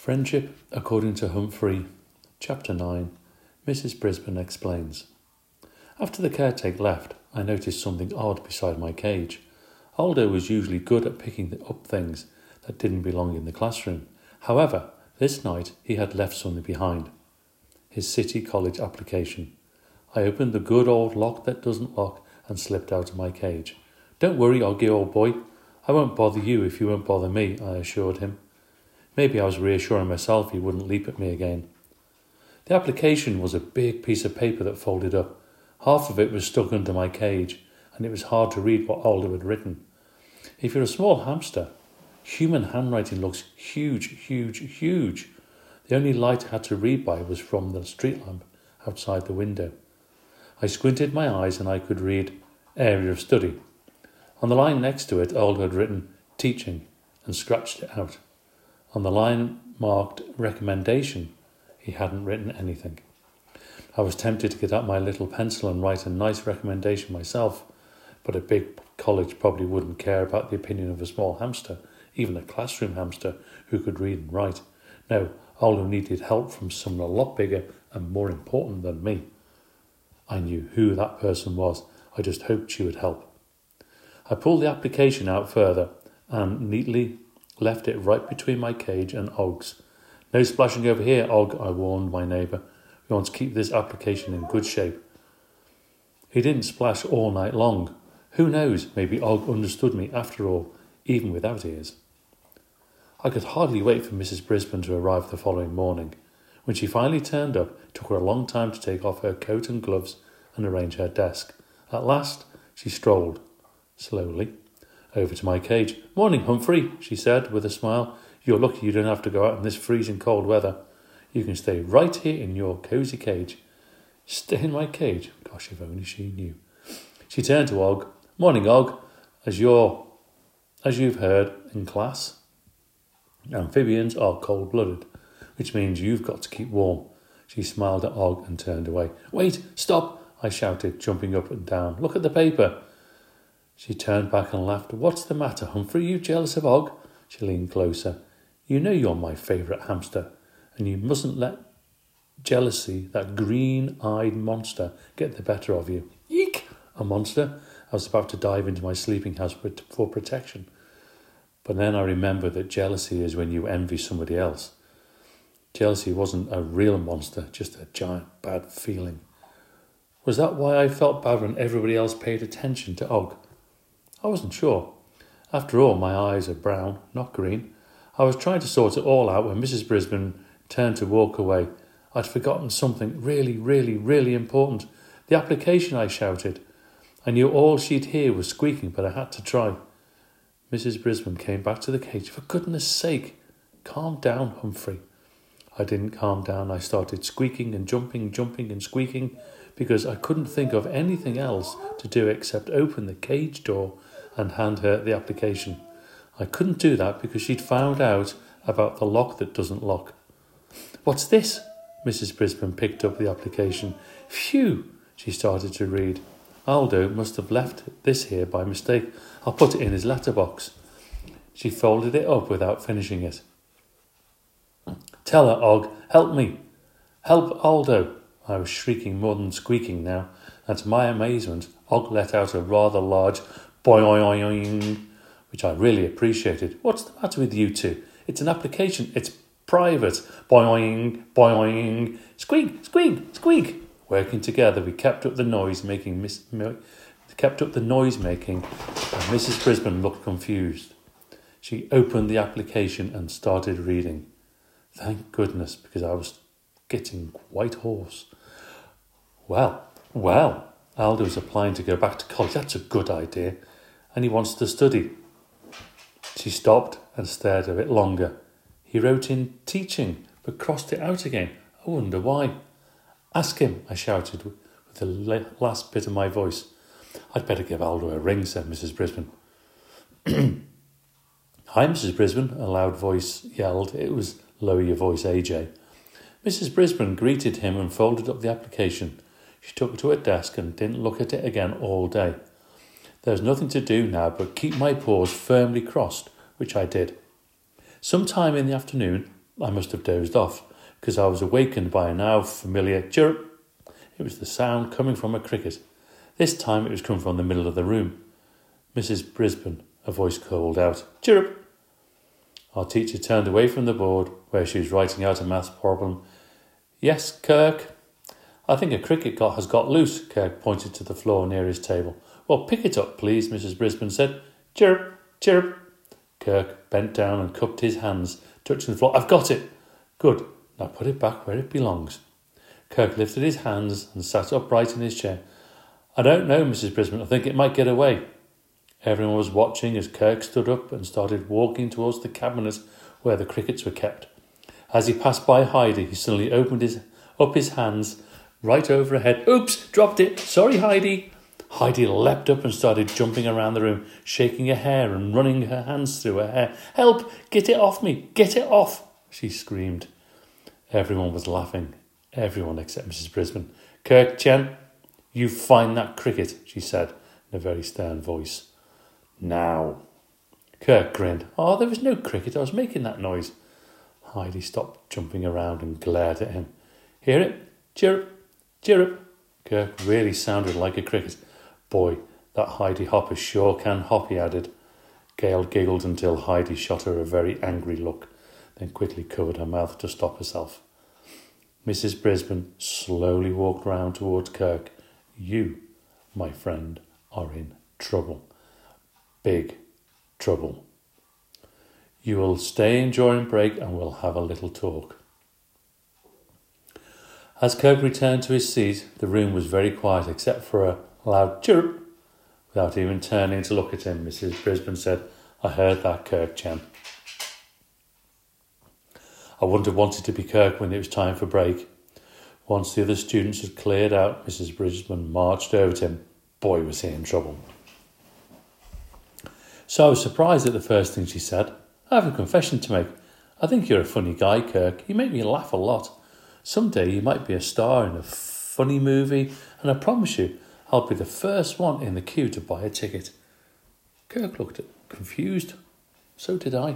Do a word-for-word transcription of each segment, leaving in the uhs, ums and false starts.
Friendship according to Humphrey, Chapter nine. Missus Brisbane explains. After the caretaker left, I noticed something odd beside my cage. Aldo was usually good at picking up things that didn't belong in the classroom. However, this night he had left something behind. His City College application. I opened the good old lock that doesn't lock and slipped out of my cage. Don't worry, Oggy, old boy. I won't bother you if you won't bother me, I assured him. Maybe I was reassuring myself he wouldn't leap at me again. The application was a big piece of paper that folded up. Half of it was stuck under my cage, and it was hard to read what Aldo had written. If you're a small hamster, human handwriting looks huge, huge, huge. The only light I had to read by was from the street lamp outside the window. I squinted my eyes and I could read area of study. On the line next to it, Aldo had written teaching and scratched it out. On the line marked recommendation, he hadn't written anything. I was tempted to get out my little pencil and write a nice recommendation myself, but a big college probably wouldn't care about the opinion of a small hamster, even a classroom hamster who could read and write. No, Aldo needed help from someone a lot bigger and more important than me. I knew who that person was. I just hoped she would help. I pulled the application out further and neatly left it right between my cage and Og's. No splashing over here, Og, I warned my neighbour. We want to keep this application in good shape. He didn't splash all night long. Who knows, maybe Og understood me after all, even without ears. I could hardly wait for Missus Brisbane to arrive the following morning. When she finally turned up, it took her a long time to take off her coat and gloves and arrange her desk. At last, she strolled, slowly, over to my cage. Morning, Humphrey, she said with a smile. You're lucky you don't have to go out in this freezing cold weather. You can stay right here in your cosy cage. Stay in my cage? Gosh, if only she knew. She turned to Og. Morning, Og. As you're, as you've heard in class, amphibians are cold-blooded, which means you've got to keep warm. She smiled at Og and turned away. Wait, stop, I shouted, jumping up and down. Look at the paper. She turned back and laughed. What's the matter, Humphrey? Are you jealous of Og? She leaned closer. You know you're my favourite hamster, and you mustn't let jealousy, that green-eyed monster, get the better of you. Eek! A monster? I was about to dive into my sleeping house for protection. But then I remembered that jealousy is when you envy somebody else. Jealousy wasn't a real monster, just a giant bad feeling. Was that why I felt bad when everybody else paid attention to Og? I wasn't sure. After all, my eyes are brown, not green. I was trying to sort it all out when Missus Brisbane turned to walk away. I'd forgotten something really, really, really important. The application, I shouted. I knew all she'd hear was squeaking, but I had to try. Missus Brisbane came back to the cage. For goodness sake, calm down, Humphrey. I didn't calm down. I started squeaking and jumping, jumping and squeaking because I couldn't think of anything else to do except open the cage door and hand her the application. I couldn't do that because she'd found out about the lock that doesn't lock. What's this? Missus Brisbane picked up the application. Phew, she started to read. Aldo must have left this here by mistake. I'll put it in his letterbox. She folded it up without finishing it. Tell her, Og, help me. Help Aldo. I was shrieking more than squeaking now, and to my amazement, Og let out a rather large boing, which I really appreciated. What's the matter with you two? It's an application. It's private. Boing, boing, squeak, squeak, squeak. Working together, we kept up the noise making. Miss, kept up the noise making, and Missus Brisbane looked confused. She opened the application and started reading. Thank goodness, because I was getting quite hoarse. Well, well, Aldo's applying to go back to college. That's a good idea. And he wants to study. She stopped and stared a bit longer. He wrote in teaching, but crossed it out again. I wonder why. Ask him, I shouted with the last bit of my voice. I'd better give Aldo a ring, said Missus Brisbane. Hi, Missus Brisbane, a loud voice yelled. It was Lower Your Voice, A J. Missus Brisbane greeted him and folded up the application. She took it to her desk and didn't look at it again all day. There was nothing to do now but keep my paws firmly crossed, which I did. Sometime in the afternoon, I must have dozed off, because I was awakened by a now familiar chirp. It was the sound coming from a cricket. This time it was coming from the middle of the room. Missus Brisbane, a voice called out, chirp. Our teacher turned away from the board, where she was writing out a maths problem. Yes, Kirk? I think a cricket got, has got loose, Kirk pointed to the floor near his table. Well, pick it up, please, Missus Brisbane said. Chirp, chirp. Kirk bent down and cupped his hands, touching the floor. I've got it. Good. Now put it back where it belongs. Kirk lifted his hands and sat upright in his chair. I don't know, Missus Brisbane. I think it might get away. Everyone was watching as Kirk stood up and started walking towards the cabinet where the crickets were kept. As he passed by Heidi, he suddenly opened his up his hands right over her head. Oops, dropped it. Sorry, Heidi. Heidi leapt up and started jumping around the room, shaking her hair and running her hands through her hair. Help! Get it off me! Get it off! She screamed. Everyone was laughing. Everyone except Missus Brisbane. Kirk Chen, you find that cricket, she said in a very stern voice. Now. Kirk grinned. Oh, there was no cricket. I was making that noise. Heidi stopped jumping around and glared at him. Hear it? Chirrup, chirrup. Kirk really sounded like a cricket. Boy, that Heidi Hopper sure can hop, he added. Gail giggled until Heidi shot her a very angry look, then quickly covered her mouth to stop herself. Missus Brisbane slowly walked round towards Kirk. You, my friend, are in trouble. Big trouble. You will stay in during break and we'll have a little talk. As Kirk returned to his seat, the room was very quiet except for a loud chirp. Without even turning to look at him, Missus Brisbane said, I heard that, Kirk Chen. I wouldn't have wanted to be Kirk when it was time for break. Once the other students had cleared out, Missus Brisbane marched over to him. Boy, was he in trouble. So I was surprised at the first thing she said. I have a confession to make. I think you're a funny guy, Kirk. You make me laugh a lot. Someday you might be a star in a funny movie, and I promise you, I'll be the first one in the queue to buy a ticket. Kirk looked confused. So did I.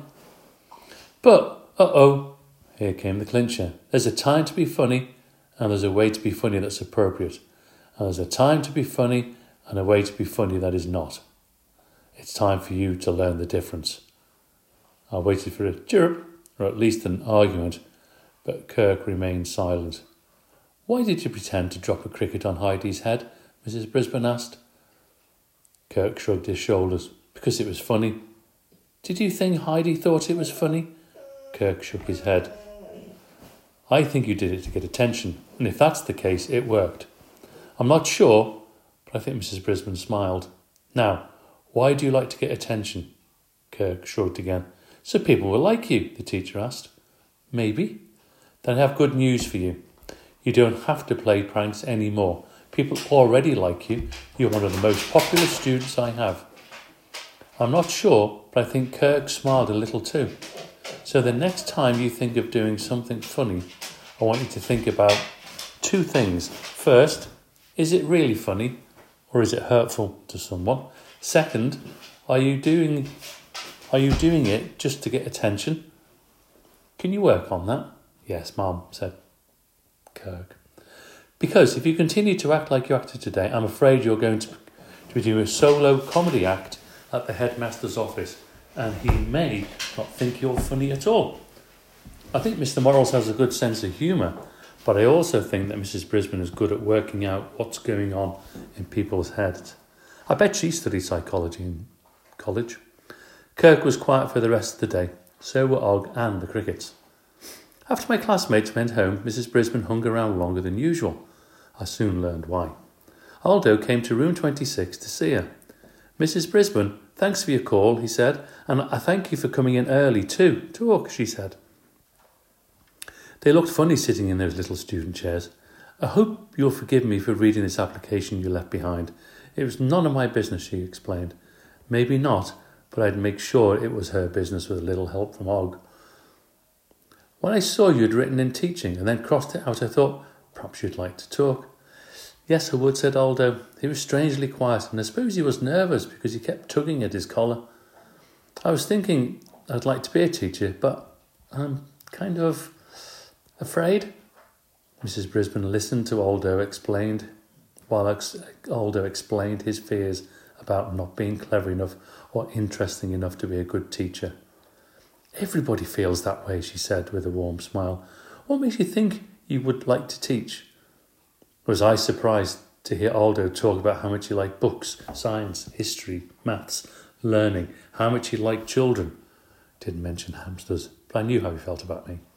But, uh-oh, here came the clincher. There's a time to be funny, and there's a way to be funny that's appropriate. And there's a time to be funny, and a way to be funny that is not. It's time for you to learn the difference. I waited for a chirp, or at least an argument, but Kirk remained silent. Why did you pretend to drop a cricket on Heidi's head? Missus Brisbane asked. Kirk shrugged his shoulders. Because it was funny. Did you think Heidi thought it was funny? Kirk shook his head. I think you did it to get attention, and if that's the case, it worked. I'm not sure, but I think Missus Brisbane smiled. Now, why do you like to get attention? Kirk shrugged again. So people will like you, the teacher asked. Maybe. Then I have good news for you. You don't have to play pranks anymore. People already like you. You're one of the most popular students I have. I'm not sure, but I think Kirk smiled a little too. So the next time you think of doing something funny, I want you to think about two things. First, is it really funny or is it hurtful to someone? Second, are you doing are you doing it just to get attention? Can you work on that? Yes, Mum, said Kirk. Because if you continue to act like you acted today, I'm afraid you're going to, to do a solo comedy act at the headmaster's office, and he may not think you're funny at all. I think Mister Morals has a good sense of humour, but I also think that Missus Brisbane is good at working out what's going on in people's heads. I bet she studied psychology in college. Kirk was quiet for the rest of the day. So were Og and the crickets. After my classmates went home, Missus Brisbane hung around longer than usual. I soon learned why. Aldo came to room twenty-six to see her. Missus Brisbane, thanks for your call, he said, and I thank you for coming in early too. Talk, she said. They looked funny sitting in those little student chairs. I hope you'll forgive me for reading this application you left behind. It was none of my business, she explained. Maybe not, but I'd make sure it was her business with a little help from Og. When I saw you'd written in teaching and then crossed it out, I thought, perhaps you'd like to talk. Yes, I would, said Aldo. He was strangely quiet, and I suppose he was nervous because he kept tugging at his collar. I was thinking I'd like to be a teacher, but I'm kind of afraid. Missus Brisbane listened to Aldo explained, while ex- Aldo explained his fears about not being clever enough or interesting enough to be a good teacher. Everybody feels that way, she said with a warm smile. What makes you think you would like to teach? Was I surprised to hear Aldo talk about how much he liked books, science, history, maths, learning, how much he liked children? Didn't mention hamsters, but I knew how he felt about me.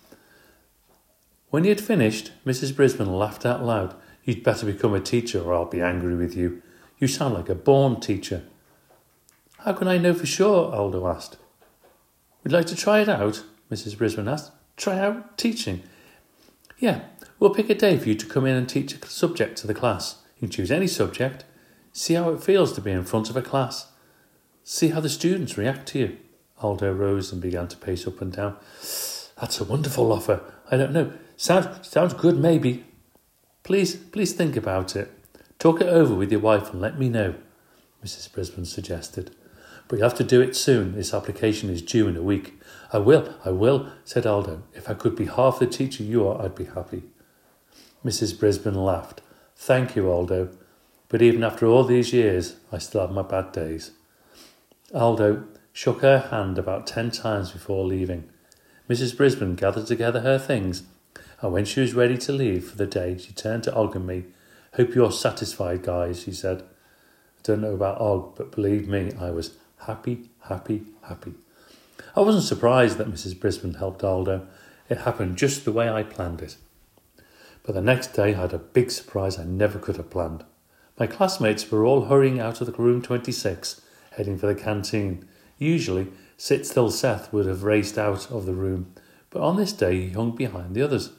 When he had finished, Missus Brisbane laughed out loud. You'd better become a teacher or I'll be angry with you. You sound like a born teacher. How can I know for sure? Aldo asked. Would you like to try it out? Missus Brisbane asked. Try out teaching? Yeah, we'll pick a day for you to come in and teach a subject to the class. You can choose any subject. See how it feels to be in front of a class. See how the students react to you. Aldo rose and began to pace up and down. That's a wonderful offer. I don't know. Sounds, sounds good, maybe. Please, please think about it. Talk it over with your wife and let me know, Missus Brisbane suggested. But you have to do it soon. This application is due in a week. I will, I will, said Aldo. If I could be half the teacher you are, I'd be happy. Missus Brisbane laughed. Thank you, Aldo. But even after all these years, I still have my bad days. Aldo shook her hand about ten times before leaving. Missus Brisbane gathered together her things, and when she was ready to leave for the day, she turned to Og and me. Hope you're satisfied, guys, she said. I don't know about Og, but believe me, I was happy, happy, happy. I wasn't surprised that Missus Brisbane helped Aldo. It happened just the way I planned it. But the next day I had a big surprise I never could have planned. My classmates were all hurrying out of the room twenty-six, heading for the canteen. Usually, Sit-Still Seth would have raced out of the room, but on this day he hung behind the others.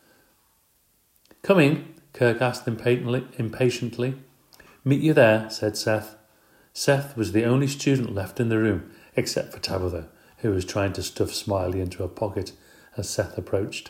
Coming, Kirk asked impatiently. impatiently. Meet you there, said Seth. Seth was the only student left in the room, except for Tabitha, who was trying to stuff Smiley into her pocket as Seth approached.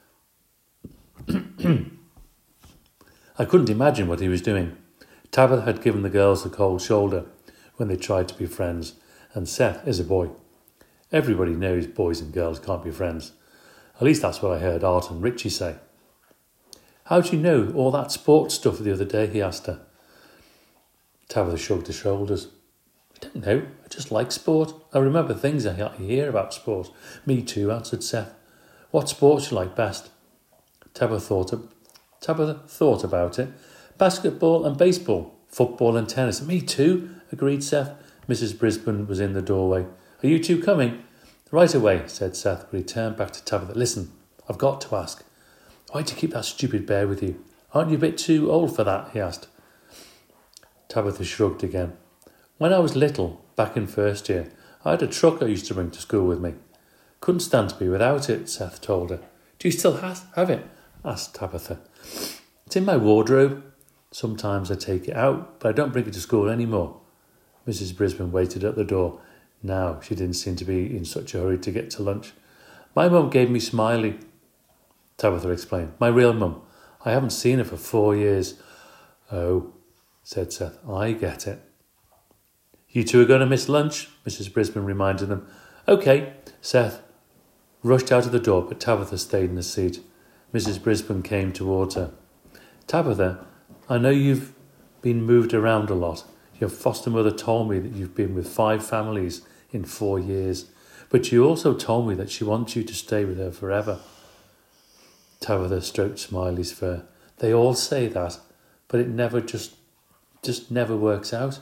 I couldn't imagine what he was doing. Tabitha had given the girls the cold shoulder when they tried to be friends, and Seth is a boy. Everybody knows boys and girls can't be friends. At least that's what I heard Art and Richie say. How'd you know all that sports stuff the other day? He asked her. Tabitha shrugged her shoulders. I don't know. I just like sport. I remember things I hear about sport. Me too, answered Seth. What sports you like best? Tabitha thought, Tabitha thought about it. Basketball and baseball, football and tennis. Me too, agreed Seth. Missus Brisbane was in the doorway. Are you two coming? Right away, said Seth, but he turned back to Tabitha. Listen, I've got to ask. Why'd you keep that stupid bear with you? Aren't you a bit too old for that? He asked. Tabitha shrugged again. When I was little, back in first year, I had a truck I used to bring to school with me. Couldn't stand to be without it, Seth told her. Do you still has, have it? Asked Tabitha. It's in my wardrobe. Sometimes I take it out, but I don't bring it to school anymore. Missus Brisbane waited at the door. Now she didn't seem to be in such a hurry to get to lunch. My mum gave me Smiley, Tabitha explained. My real mum. I haven't seen her for four years. Oh, said Seth. I get it. You two are going to miss lunch, Missus Brisbane reminded them. OK, Seth rushed out of the door, but Tabitha stayed in the seat. Missus Brisbane came towards her. Tabitha, I know you've been moved around a lot. Your foster mother told me that you've been with five families in four years, but she also told me that she wants you to stay with her forever. Tabitha stroked Smiley's fur. They all say that, but it never just, just never works out.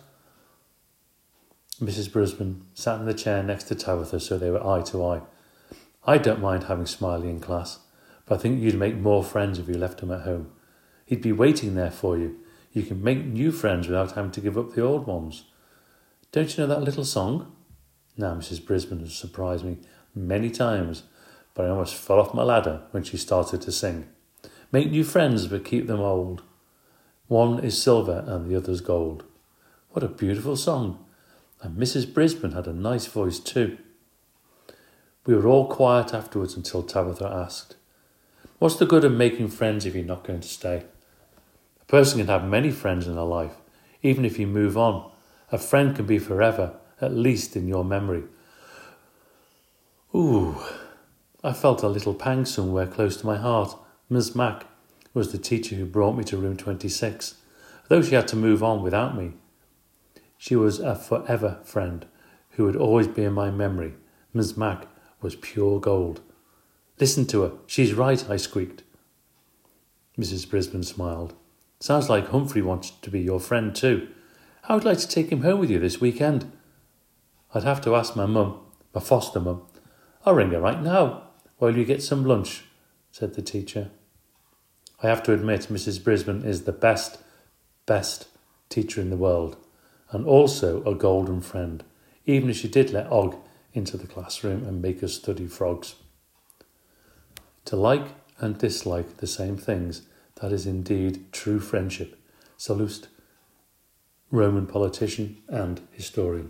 Missus Brisbane sat in the chair next to Tabitha so they were eye to eye. I don't mind having Smiley in class, but I think you'd make more friends if you left him at home. He'd be waiting there for you. You can make new friends without having to give up the old ones. Don't you know that little song? Now, Missus Brisbane has surprised me many times, but I almost fell off my ladder when she started to sing. Make new friends, but keep them old. One is silver and the other's gold. What a beautiful song. And Missus Brisbane had a nice voice too. We were all quiet afterwards until Tabitha asked, what's the good of making friends if you're not going to stay? A person can have many friends in their life. Even if you move on, a friend can be forever, at least in your memory. Ooh, I felt a little pang somewhere close to my heart. Miss Mac was the teacher who brought me to room twenty-six, though she had to move on without me. She was a forever friend who would always be in my memory. Miss Mac was pure gold. Listen to her. She's right, I squeaked. Missus Brisbane smiled. Sounds like Humphrey wants to be your friend too. How would you like to take him home with you this weekend? I'd have to ask my mum, my foster mum. I'll ring her right now while you get some lunch, said the teacher. I have to admit Missus Brisbane is the best, best teacher in the world, and also a golden friend, even if she did let Og into the classroom and make us study frogs. To like and dislike the same things, that is indeed true friendship. Sallust, Roman politician and historian.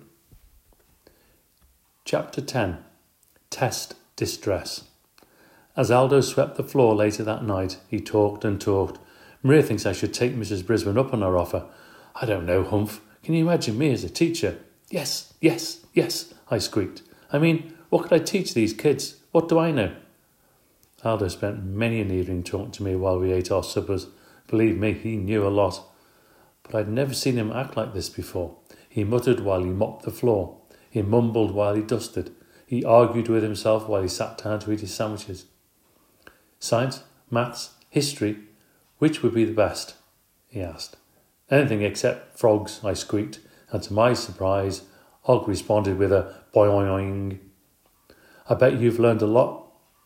Chapter ten. Test Distress. As Aldo swept the floor later that night, he talked and talked. Maria thinks I should take Missus Brisbane up on her offer. I don't know, Humph. Can you imagine me as a teacher? Yes, yes, yes, I squeaked. I mean, what could I teach these kids? What do I know? Aldo spent many an evening talking to me while we ate our suppers. Believe me, he knew a lot. But I'd never seen him act like this before. He muttered while he mopped the floor. He mumbled while he dusted. He argued with himself while he sat down to eat his sandwiches. Science, maths, history, which would be the best? He asked. Anything except frogs, I squeaked, and to my surprise, Og responded with a boing. I bet you've learned a lot.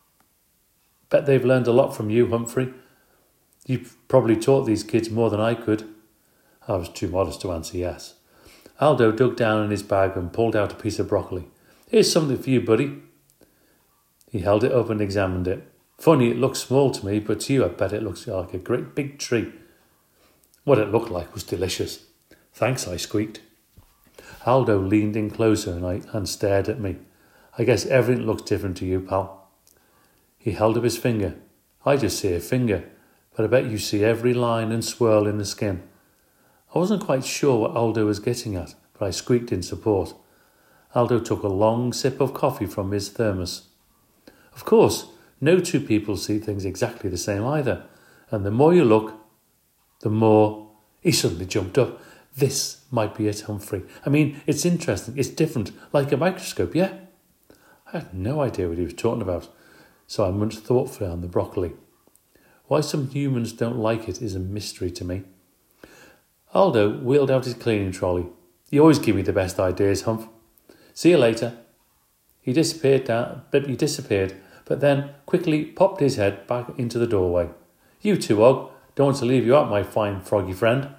Bet they've learned a lot from you, Humphrey. You've probably taught these kids more than I could. I was too modest to answer yes. Aldo dug down in his bag and pulled out a piece of broccoli. Here's something for you, buddy. He held it up and examined it. Funny, it looks small to me, but to you I bet it looks like a great big tree. What it looked like was delicious. Thanks, I squeaked. Aldo leaned in closer and, I, and stared at me. I guess everything looks different to you, pal. He held up his finger. I just see a finger, but I bet you see every line and swirl in the skin. I wasn't quite sure what Aldo was getting at, but I squeaked in support. Aldo took a long sip of coffee from his thermos. Of course, no two people see things exactly the same either, and the more you look, the more... He suddenly jumped up. This might be it, Humphrey. I mean, it's interesting, it's different, like a microscope, yeah? I had no idea what he was talking about, so I munched thoughtfully on the broccoli. Why some humans don't like it is a mystery to me. Aldo wheeled out his cleaning trolley. You always give me the best ideas, Humph. See you later. He disappeared down, but he disappeared, but then quickly popped his head back into the doorway. You too, Og. Don't want to leave you out, my fine froggy friend.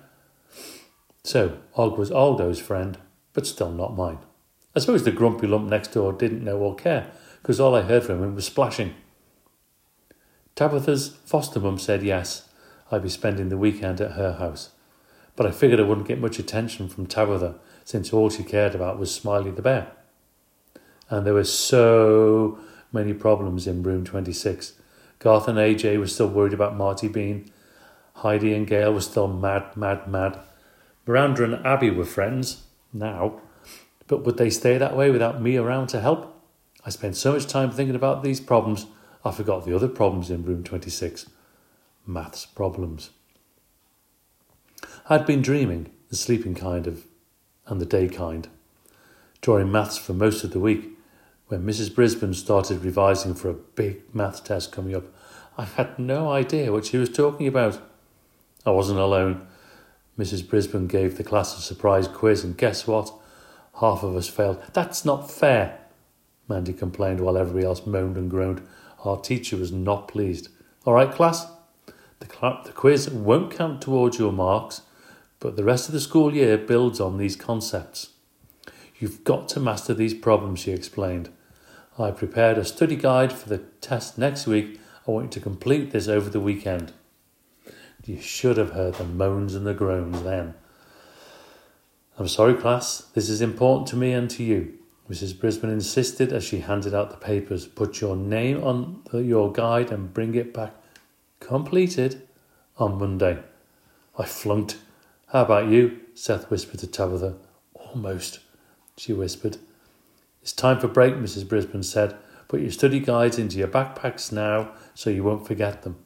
So, Og was Aldo's friend, but still not mine. I suppose the grumpy lump next door didn't know or care, because all I heard from him was splashing. Tabitha's foster mum said yes, I'd be spending the weekend at her house. But I figured I wouldn't get much attention from Tabitha, since all she cared about was Smiley the bear. And there were so many problems in room twenty-six. Garth and A J were still worried about Marty Bean. Heidi and Gail were still mad, mad, mad. Miranda and Abby were friends, now. But would they stay that way without me around to help? I spent so much time thinking about these problems, I forgot the other problems in room twenty-six. Maths problems. I'd been dreaming, the sleeping kind of, and the day kind, drawing maths for most of the week. When Missus Brisbane started revising for a big maths test coming up, I had no idea what she was talking about. I wasn't alone. Missus Brisbane gave the class a surprise quiz, and guess what? Half of us failed. That's not fair, Mandy complained while everybody else moaned and groaned. Our teacher was not pleased. All right, class? The, cl- the quiz won't count towards your marks, but the rest of the school year builds on these concepts. You've got to master these problems, she explained. I prepared a study guide for the test next week. I want you to complete this over the weekend. You should have heard the moans and the groans then. I'm sorry, class. This is important to me and to you. Missus Brisbane insisted as she handed out the papers. Put your name on the, your guide and bring it back completed on Monday. I flunked. How about you? Seth whispered to Tabitha. Almost, she whispered. It's time for break, Missus Brisbane said. Put your study guides into your backpacks now so you won't forget them.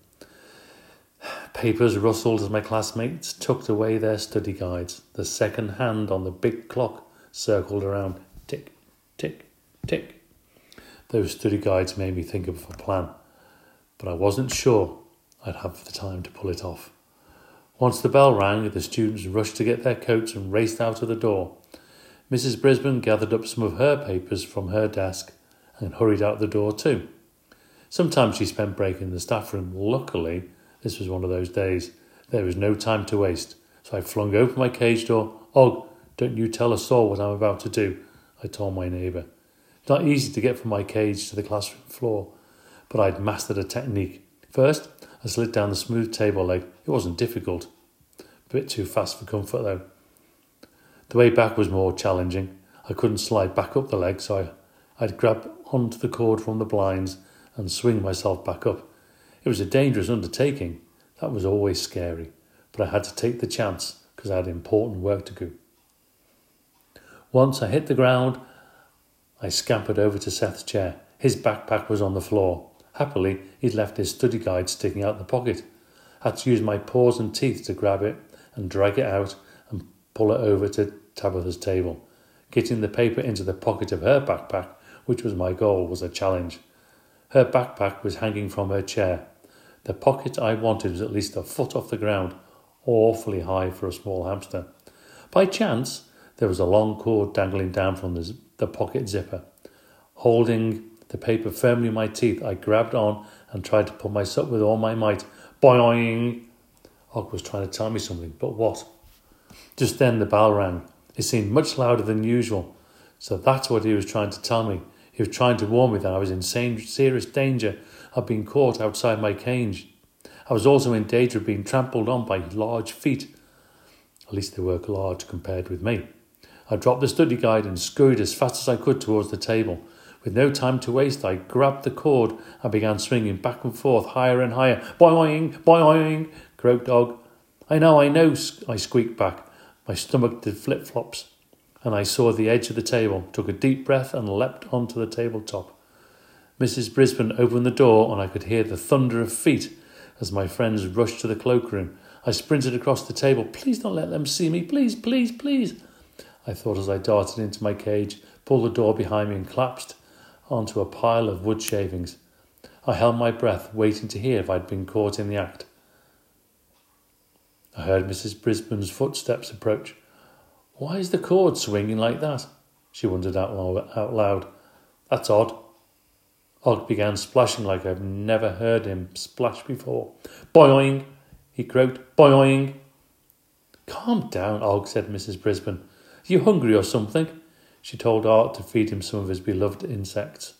Papers rustled as my classmates tucked away their study guides. The second hand on the big clock circled around. Tick, tick, tick. Those study guides made me think of a plan, but I wasn't sure I'd have the time to pull it off. Once the bell rang, the students rushed to get their coats and raced out of the door. Missus Brisbane gathered up some of her papers from her desk and hurried out the door too. Sometimes she spent break in the staff room. Luckily, this was one of those days. There was no time to waste, so I flung open my cage door. Og, don't you tell a soul what I'm about to do, I told my neighbour. It's not easy to get from my cage to the classroom floor, but I'd mastered a technique. First, I slid down the smooth table leg. It wasn't difficult. A bit too fast for comfort, though. The way back was more challenging. I couldn't slide back up the leg, so I, I'd grab onto the cord from the blinds and swing myself back up. It was a dangerous undertaking. That was always scary, but I had to take the chance because I had important work to do. Once I hit the ground, I scampered over to Seth's chair. His backpack was on the floor. Happily, he'd left his study guide sticking out the pocket. I had to use my paws and teeth to grab it and drag it out and pull it over to Tabitha's table. Getting the paper into the pocket of her backpack, which was my goal, was a challenge. Her backpack was hanging from her chair. The pocket I wanted was at least a foot off the ground, awfully high for a small hamster. By chance, there was a long cord dangling down from the, the pocket zipper. Holding the paper firmly in my teeth, I grabbed on and tried to pull myself with all my might. Boing! Og was trying to tell me something, but what? Just then the bell rang. It seemed much louder than usual, so that's what he was trying to tell me. He was trying to warn me that I was in serious danger of being caught outside my cage. I was also in danger of being trampled on by large feet. At least they were large compared with me. I dropped the study guide and scurried as fast as I could towards the table. With no time to waste, I grabbed the cord and began swinging back and forth, higher and higher. Boing, boing, croaked Og. I know, I know, I squeaked back. My stomach did flip-flops, and I saw the edge of the table, took a deep breath and leapt onto the tabletop. Missus Brisbane opened the door and I could hear the thunder of feet as my friends rushed to the cloakroom. I sprinted across the table. Please don't let them see me. Please, please, please. I thought as I darted into my cage, pulled the door behind me and collapsed onto a pile of wood shavings. I held my breath, waiting to hear if I'd been caught in the act. I heard Missus Brisbane's footsteps approach. Why is the cord swinging like that? She wondered out loud. That's odd. Og began splashing like I've never heard him splash before. Boing! He croaked. Boing! Calm down, Og, said Missus Brisbane. Are you hungry or something? She told Art to feed him some of his beloved insects.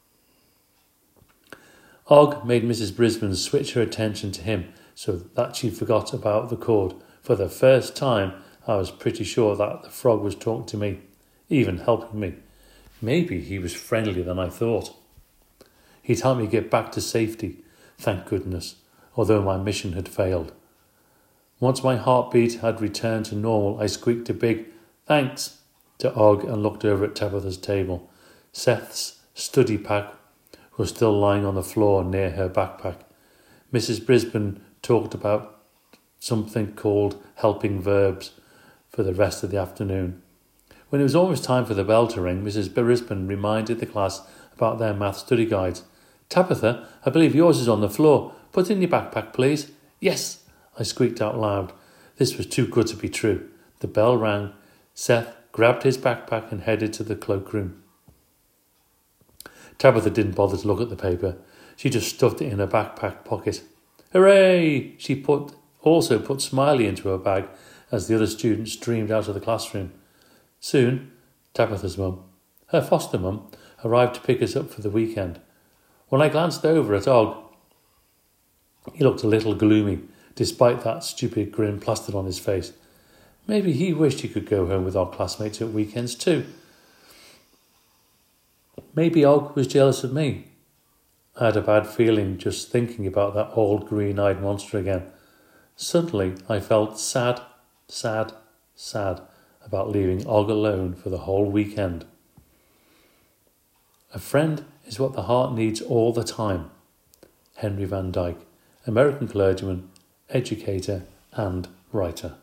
Og made Missus Brisbane switch her attention to him so that she forgot about the cord. For the first time, I was pretty sure that the frog was talking to me, even helping me. Maybe he was friendlier than I thought. He'd help me get back to safety, thank goodness, although my mission had failed. Once my heartbeat had returned to normal, I squeaked a big thanks to Og and looked over at Tabitha's table. Seth's study pack was still lying on the floor near her backpack. Missus Brisbane talked about something called helping verbs for the rest of the afternoon. When it was almost time for the bell to ring, Missus Brisbane reminded the class about their math study guides. Tabitha, I believe yours is on the floor. Put it in your backpack, please. Yes, I squeaked out loud. This was too good to be true. The bell rang. Seth grabbed his backpack and headed to the cloakroom. Tabitha didn't bother to look at the paper. She just stuffed it in her backpack pocket. Hooray! She put also put Smiley into her bag as the other students streamed out of the classroom. Soon, Tabitha's mum, her foster mum, arrived to pick us up for the weekend. When I glanced over at Og, he looked a little gloomy, despite that stupid grin plastered on his face. Maybe he wished he could go home with our classmates at weekends too. Maybe Og was jealous of me. I had a bad feeling just thinking about that old green-eyed monster again. Suddenly, I felt sad, sad, sad about leaving Og alone for the whole weekend. A friend is what the heart needs all the time. Henry Van Dyke, American clergyman, educator and writer.